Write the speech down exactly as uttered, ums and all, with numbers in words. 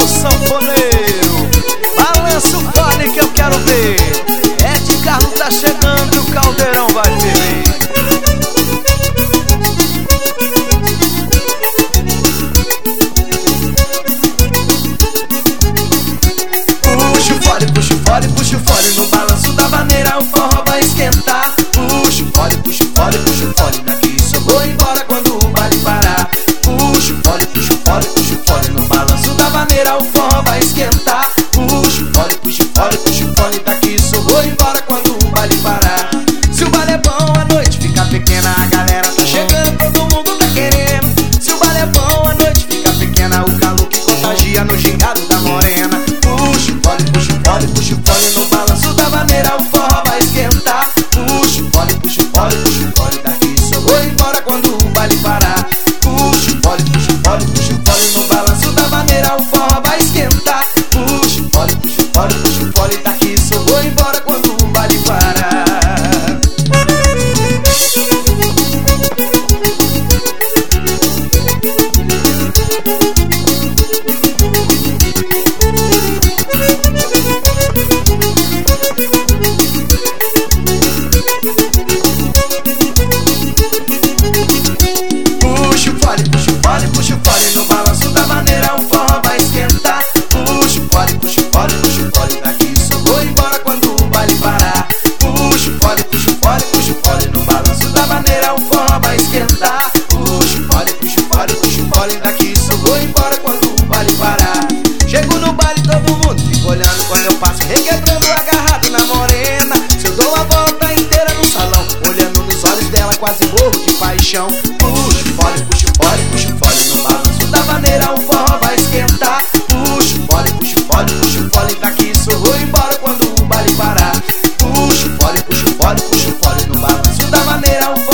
do sanfoneiro. Balança o fole que eu quero ver. Ed Carlos tá chegando e o caldeirão vai ferver. Puxa o fole, puxa o fole, puxa o fole. No balanço da vaneira o forró vai esquentar. Puxa o fole, puxa o fole, puxa o fole. Daqui só vou embora quando o baile parar. Puxa o fole, puxa o fole, puxa o fole. No balanço da vaneira o forró vai esquentar. Puxa o fole, puxa o fole, puxa o fole. Daqui só vou embora quando o baile parar. Se o baile é bom, a noite fica pequena. A galera tá chegando, todo mundo tá querendo. Se o baile é bom, a noite fica pequena. O calor que contagia no gingado da morena. Puxa o fole, puxa o fole, puxa o fole. No balanço da vaneira o forró vai esquentar. Puxa o fole, puxa o fole, puxa o fole. Daqui só vou embora quando o baile parar. Puxa o fole, puxa o fole, puxa o fole. No balanço da vaneira o forró vai esquentar. Puxa o fole, puxa o fole, puxa o fole. Daqui só vou embora quando o baile parar. Puxa o fole, puxa o fole, puxa o fole. No balanço da vaneira o forró vai esquentar. Puxa o fole, puxa o fole, puxa o fole. Daqui só vou embora quando o baile parar. Puxa o fole, puxa o fole, puxa o fole. No balanço da vaneira o forró vai esquentar. Puxa o fole, puxa o fole, puxa o fole. Daqui só vou embora quando o baile parar. Chego no baile, todo mundo fica olhando quando eu passo, requebrando agarrado na morena. Se eu dou a volta inteira no salão, olhando nos olhos dela, quase morro de paixão. Puxa o fole, puxa o fole, puxa o fole. No balanço da vaneira o forró vai esquentar. Puxa o fole, puxa o fole, puxa o fole. Daqui só vou embora quando o baile parar. Puxa o fole, puxa o fole, puxa o fole. No balanço da vaneira o forró